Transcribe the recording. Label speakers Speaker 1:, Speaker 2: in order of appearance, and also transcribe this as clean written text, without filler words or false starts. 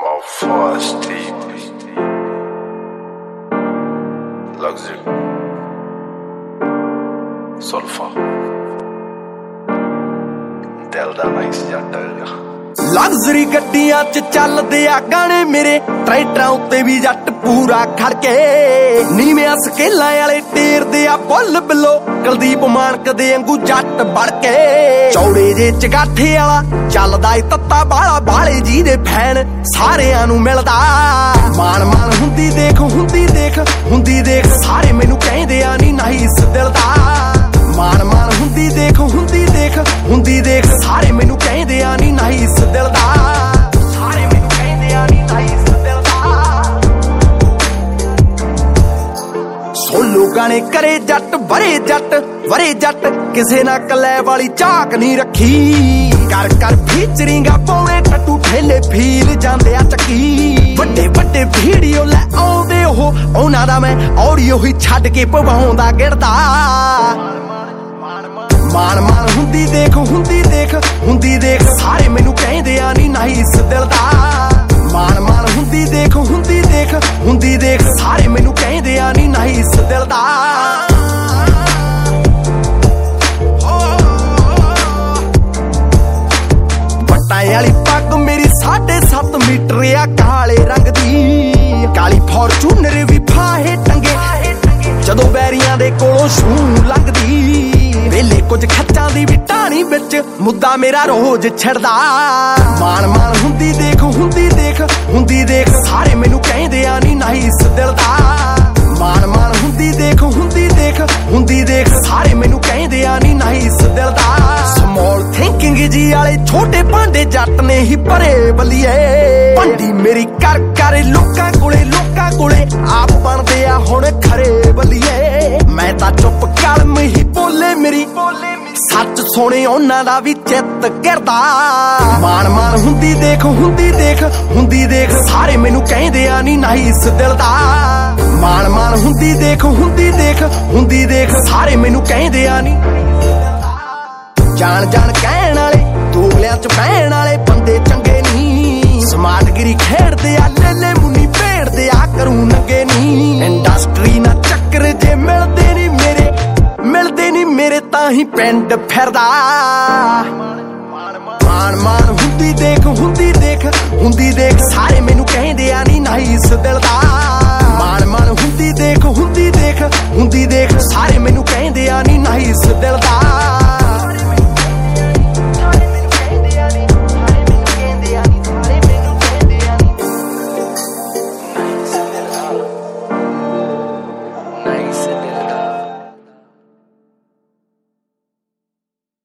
Speaker 1: Malfast TV Luxury Solfa ਦਿਲ ਦਾ nice ਜੱਟ
Speaker 2: luxury ਗੱਡੀਆਂ 'ਚ ਚੱਲਦੇ ਆ ਗਾਣੇ ਮੇਰੇ ਟਰੈਕਟਰਾਂ ਉੱਤੇ ਵੀ ਜੱਟ ਪੂਰਾ ਖੜਕੇ ਨੀਵੇਂ ਸਕੇਲਾਂ ਵਾਲੇ ਟੇਰਦੇ ਆ ਬੁੱਲ ਬਿੱਲੋ ਕੁਲਦੀਪ ਮਾਨਕ ਦੇ ਵਾਂਗੂ ਜੱਟ ਬੜਕੇ ਚੌੜੇ ਜੇ ਚਗਾਠੇ ਵਾਲਾ ਚੱਲਦਾ ਏ ਤੱਤਾ ਬਾਲਾ ਬਾਲੇ ਜੀ ਦੇ ਫੈਨ ਸਾਰਿਆਂ ਨੂੰ ਮਿਲਦਾ ਮਾਨ ਮਾਨ ਹੁੰਦੀ ਦੇਖ ਹੁੰਦੀ ਦੇਖ ਸਾਰੇ ਮੈਨੂੰ ਕਹਿੰਦੇ ਆ ਨੀ ਨਾਈਸ ਦਿਲ ਦਾ ਮਾਨ ਮਾਨ ਹੁੰਦੀ ਦੇਖ ਸਾਰੇ ਮੈਨੂੰ ਕਹਿੰਦੇ ਆ ਨੀ ਨਾਈਸ ਦਿਲ ਦਾ ਸਾਰੇ ਮੈਨੂੰ ਕਹਿੰਦੇ ਆ ਨੀ ਨਾਈਸ ਦਿਲ ਦਾ ਸੋਲੋ ਗਾਣੇ ਕਰੇ ਜੱਟ ਵਰੇ ਜੱਟ ਕਿਸੇ ਨਾ ਕਲੈ ਵਾਲੀ ਝਾਕ ਨਹੀਂ ਰੱਖੀ ਕਰ ਫੀਚਰਿੰਗਾਂ ਪਾਉਣੇ ਟੱਟੂ ਠੇਲੇ ਫੀਲ ਜਾਂਦੇ ਆ ਚੱਕੀ ਵੱਡੇ ਵੀਡੀਓ ਲੈ ਆਉਂਦੇ ਉਹਨਾਂ ਦਾ ਮੈਂ ਆਡੀਓ ਹੀ ਛੱਡ ਕੇ ਪਵਾਉਂਦਾ ਗਿਰਦਾ ਮਾਨ ਹੁੰਦੀ ਦੇਖ ਸਾਰੇ ਮੈਨੂੰ ਕਹਿੰਦੇ ਆ ਨੀ ਨਾਈਸ ਦਿਲ ਦਾ ਮਾਨ ਹੁੰਦੀ ਦੇਖ ਸਾਰੇ ਮੈਨੂੰ ਕਹਿੰਦੇ ਆ ਨੀ ਨਾਈਸ ਦਿਲ ਦਾ ਬੱਟਾਂ ਵਾਲੀ ਪੱਗ ਮੇਰੀ 7.5 ਮੀਟਰ ਆ ਕਾਲੇ ਰੰਗ ਦੀ ਕਾਲੀ ਫੋਰਚੂਨਰ ਵੀ ਫਾਹੇ ਟੰਗੇ ਜਦੋਂ ਬੈਰੀਆਂ ਦੇ ਕੋਲੋਂ ਸ਼ੂ ਲੰਘਦੀ ਵੇਲੇ ਕੁਝ ਖੱਚਾਂ ਦੀ ਵੀ ਟਾਣੀ ਵਿੱਚ ਮੁੱਦਾ ਮੇਰਾ ਰੋਜ਼ ਛਿੜਦਾ ਮਾਨ ਹੁੰਦੀ ਦੇਖ ਸਾਰੇ ਮੈਨੂੰ ਕਹਿੰਦੇ ਆ ਨੀ ਨਾਈਸ ਦਿਲ ਦਾ ਮਾਨ ਹੁੰਦੀ ਦੇਖ ਸਾਰੇ ਮੈਨੂੰ ਕਹਿੰਦੇ ਆ ਨੀ ਨਾਈਸ ਦਿਲ ਦਾ ਸਮੌਲ ਥਿੰਕਿੰਗ ਜੀ ਵਾਲੇ ਛੋਟੇ ਭਾਂਡੇ ਜੱਟ ਨੇ ਹੀ ਭਰੇ ਬੱਲੀਏ ਭੰਡੀ ਮੇਰੀ ਕਰ ਲੋਕਾਂ ਕੋਲੇ ਆਪ ਬਣਦੇ ਆ ਹੁਣ ਖਰੇ ਬੱਲੀਏ ਮੈਂ ਤਾਂ ਚੁੱਪ ਕਲਮ ਹੀ ਬੋਲੇ ਮੇਰੀ ਸੱਚ ਸੋਹਣੇ ਉਹਨਾਂ ਦਾ ਵੀ ਚਿੱਤ ਗਿਰਦਾ ਮਾਨ ਹੁੰਦੀ ਦੇਖ ਸਾਰੇ ਮੈਨੂੰ ਕਹਿੰਦੇ ਆ ਨੀ ਨਾਈਸ ਦਿਲ ਦਾ ਮਾਨ ਹੁੰਦੀ ਦੇਖ ਸਾਰੇ ਮੈਨੂੰ ਕਹਿੰਦੇ ਆ ਨੀ ਜਾਣ ਕਹਿਣ ਵਾਲੇ ਦੋਗਲਿਆਂ 'ਚ ਪੈਣ ਵਾਲੇ ਬੰਦੇ ਚੰਗੇ ਨੀ ਸਮਾਰਟਗਿਰੀ ਖੇਡਦੇ ਆ ਲੈ ਮੁੰਨੀ ਭੇੜਦੇ ਆ ਕਰੂ ਨੰਗੇ ਨੀ ਇੰਡਸਟਰੀ ਨਾ ਚੱਕਰ ਜੇ ਮਿਲਦੇ ਨੀ ਮੇਰੇ ਤਾਂ ਹੀ ਪਿੰਡ ਫਿਰਦਾ ਮਾਨ ਹੁੰਦੀ ਦੇਖ ਸਾਰੇ ਮੈਨੂੰ ਕਹਿੰਦੇ ਆ ਨੀ ਨਾਈਸ ਦਿਲ ਦਾ ਮਾਨ ਹੁੰਦੀ ਦੇਖ ਸਾਰੇ ਮੈਨੂੰ ਕਹਿੰਦੇ ਆ ਨੀ ਨਾਈਸ ਦਿਲ